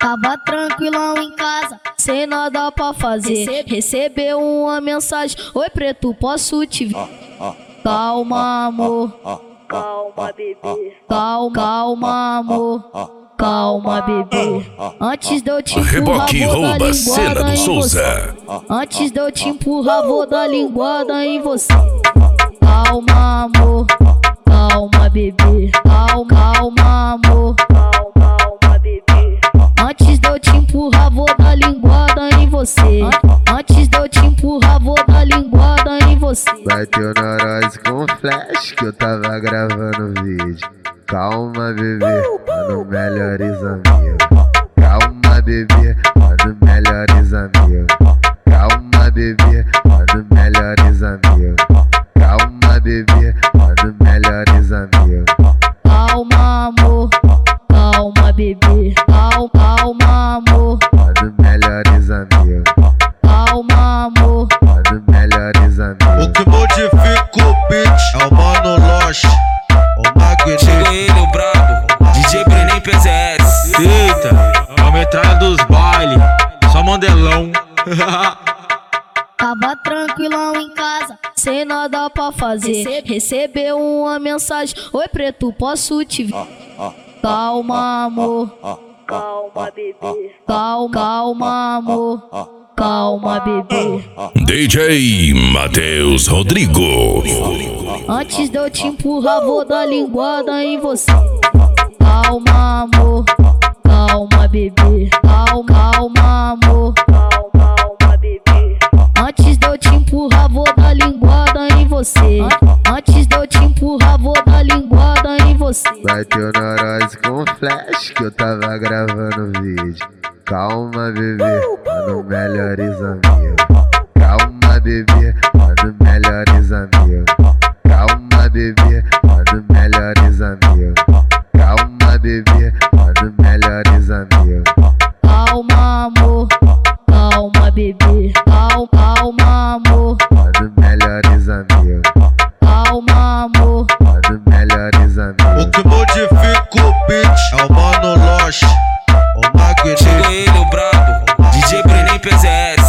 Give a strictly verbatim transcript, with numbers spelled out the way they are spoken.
Tava tranquilão em casa, sem nada pra fazer. Recebeu uma mensagem: oi preto, posso te ver? Calma amor, Calma, bebê. calma, calma amor, calma bebê. Antes de eu te A empurrar, Reboque vou dar rouba cena linguada do em Souza. você. Antes de eu te empurrar, vou dar linguada em você. Calma amor, calma bebê, calma, calma amor, Calma, bebê. antes de eu te empurrar, vou dar linguada em você. Antes de eu te empurrar, vou dar linguada em você. Bateu neurose com flash que eu tava gravando vídeo. Calma bebê, mano, melhores amigos. Calma bebê, mano, melhores amigos. Calma bebê, mano, melhores amigos. Calma bebê, mano, melhores amigos. Calma amor, calma bebê, calma, calma amor, Mano, melhores amigos. calma amor. Mano, melhores amigos. O que modifica o beat é o Mano Lost, o Magneto. Chegou ele, o brabo, D J Brenem P Z S. Eita, a metralha dos baile, só mandelão. Tava tranquilão em casa, sem nada pra fazer. Recebeu uma mensagem: oi preto, posso te ver? Calma amor, Calma, bebê. calma, calma amor, calma bebê. D J Matheus Rodrigo. Antes de eu te empurrar, vou dar linguada em você. Calma amor, calma bebê, calma, calma amor. Calma, bebê. Antes de eu te empurrar, vou dar linguada em você. Antes de eu te empurrar, vou dar linguada em você. Bateu neurose com flash que eu tava gravando vídeo. Calma bebê, mano, melhores amigos. Calma bebê, mano, melhores amigos. Calma bebê, mano, melhores amigos. Calma bebê, mano, melhores amigos. Calma amor, calma bebê, calma, calma amor, Mano, melhores amigos. calma amor. Mano, melhores O amigos. que modifica o beat é o Mano Lost, o Magneto. Chegou ele, o brabo, D J Brenem P Z S.